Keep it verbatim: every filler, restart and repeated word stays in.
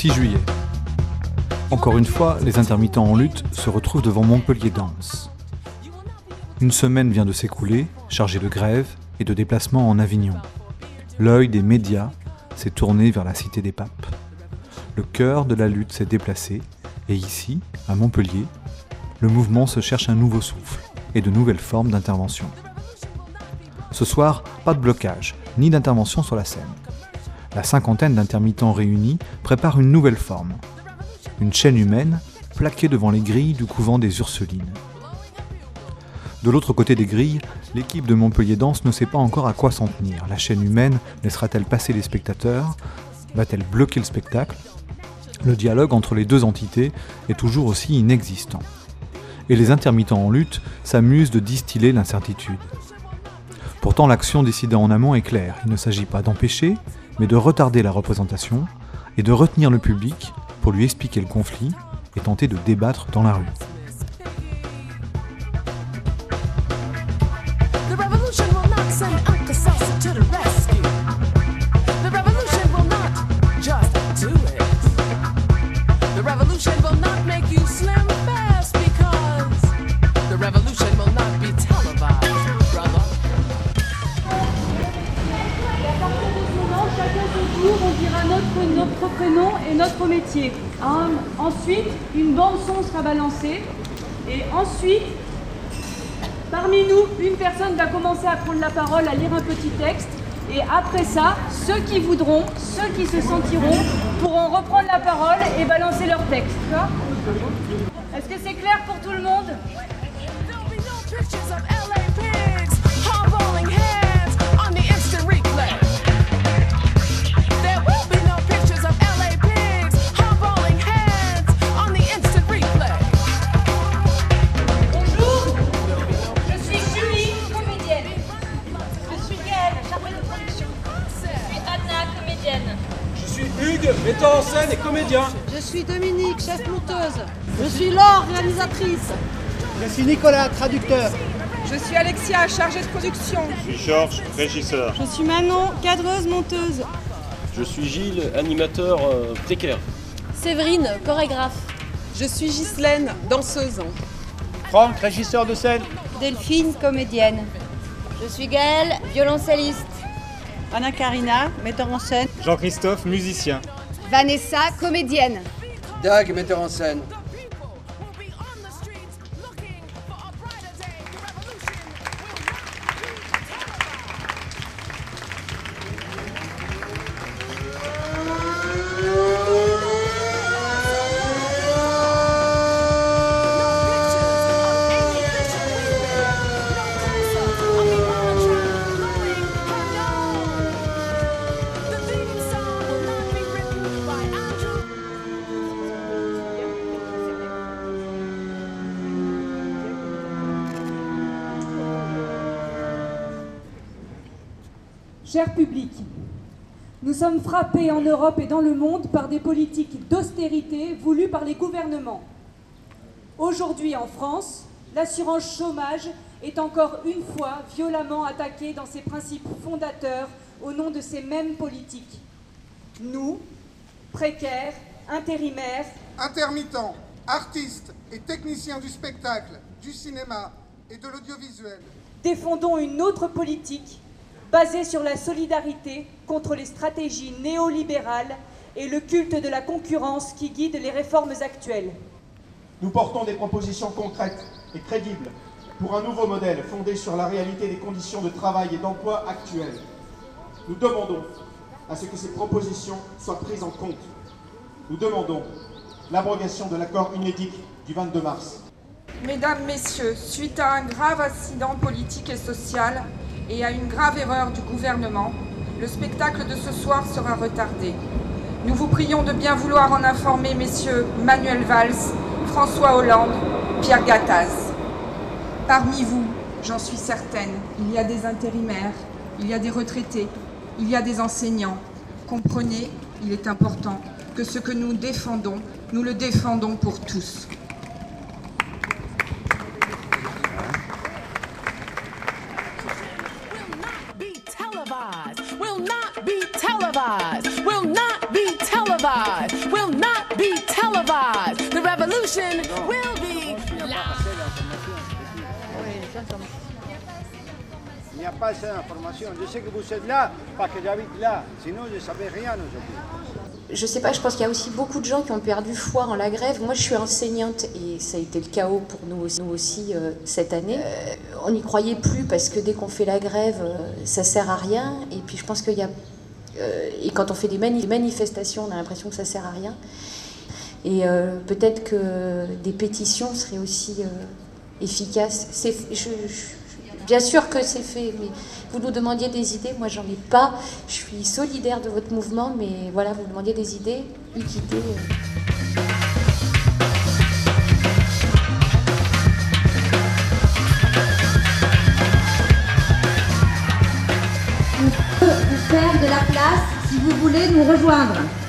six juillet. Encore une fois, les intermittents en lutte se retrouvent devant Montpellier Danse. Une semaine vient de s'écouler, chargée de grèves et de déplacements en Avignon. L'œil des médias s'est tourné vers la cité des papes. Le cœur de la lutte s'est déplacé et ici, à Montpellier, le mouvement se cherche un nouveau souffle et de nouvelles formes d'intervention. Ce soir, pas de blocage, ni d'intervention sur la scène. La cinquantaine d'intermittents réunis prépare une nouvelle forme. Une chaîne humaine plaquée devant les grilles du couvent des Ursulines. De l'autre côté des grilles, l'équipe de Montpellier Danse ne sait pas encore à quoi s'en tenir. La chaîne humaine laissera-t-elle passer les spectateurs ? Va-t-elle bloquer le spectacle ? Le dialogue entre les deux entités est toujours aussi inexistant. Et les intermittents en lutte s'amusent de distiller l'incertitude. Pourtant, l'action décidée en amont est claire. Il ne s'agit pas d'empêcher, mais de retarder la représentation et de retenir le public pour lui expliquer le conflit et tenter de débattre dans la rue. On dira notre, notre prénom et notre métier. Hein. Ensuite, une bande son sera balancée. Et ensuite, parmi nous, une personne va commencer à prendre la parole, à lire un petit texte. Et après ça, ceux qui voudront, ceux qui se sentiront, pourront reprendre la parole et balancer leur texte. Est-ce que c'est clair pour tout le monde ? Metteur en scène et comédien. Je suis Dominique, chef monteuse. Je suis Laure, réalisatrice. Je suis Nicolas, traducteur. Je suis Alexia, chargée de production. Je suis Georges, régisseur. Je suis Manon, cadreuse, monteuse. Je suis Gilles, animateur euh, précaire. Séverine, chorégraphe. Je suis Ghislaine, danseuse. Franck, régisseur de scène. Delphine, comédienne. Je suis Gaëlle, violoncelliste. Anna Karina, metteur en scène. Jean-Christophe, musicien. Vanessa, comédienne. Dag, metteur en scène. Cher public, nous sommes frappés en Europe et dans le monde par des politiques d'austérité voulues par les gouvernements. Aujourd'hui en France, l'assurance chômage est encore une fois violemment attaquée dans ses principes fondateurs au nom de ces mêmes politiques. Nous, précaires, intérimaires, intermittents, artistes et techniciens du spectacle, du cinéma et de l'audiovisuel, défendons une autre politique basée sur la solidarité contre les stratégies néolibérales et le culte de la concurrence qui guide les réformes actuelles. Nous portons des propositions concrètes et crédibles pour un nouveau modèle fondé sur la réalité des conditions de travail et d'emploi actuelles. Nous demandons à ce que ces propositions soient prises en compte. Nous demandons l'abrogation de l'accord UNEDIC du vingt-deux mars. Mesdames, Messieurs, suite à un grave incident politique et social et à une grave erreur du gouvernement, le spectacle de ce soir sera retardé. Nous vous prions de bien vouloir en informer messieurs Manuel Valls, François Hollande, Pierre Gattaz. Parmi vous, j'en suis certaine, il y a des intérimaires, il y a des retraités, il y a des enseignants. Comprenez, il est important que ce que nous défendons, nous le défendons pour tous. Will not be televised. Will not be televised. Will not revolution will be loud. Il n'y a pas assez d'informations. Je sais que vous êtes là, parce que j'habite là. Sinon, je ne savais rien aujourd'hui. Je sais pas, je pense qu'il y a aussi beaucoup de gens qui ont perdu foi en la grève. Moi, je suis enseignante et ça a été le chaos pour nous aussi, nous aussi euh, cette année. Euh, on n'y croyait plus parce que dès qu'on fait la grève, euh, ça sert à rien. Et puis, je pense qu'il y a... Euh, et quand on fait des, mani- des manifestations, on a l'impression que ça sert à rien. Et euh, peut-être que des pétitions seraient aussi euh, efficaces. C'est, je, je, Bien sûr que c'est fait, mais vous nous demandiez des idées, moi j'en ai pas. Je suis solidaire de votre mouvement, mais voilà, vous demandiez des idées, une idée. On peut vous faire de la place si vous voulez nous rejoindre.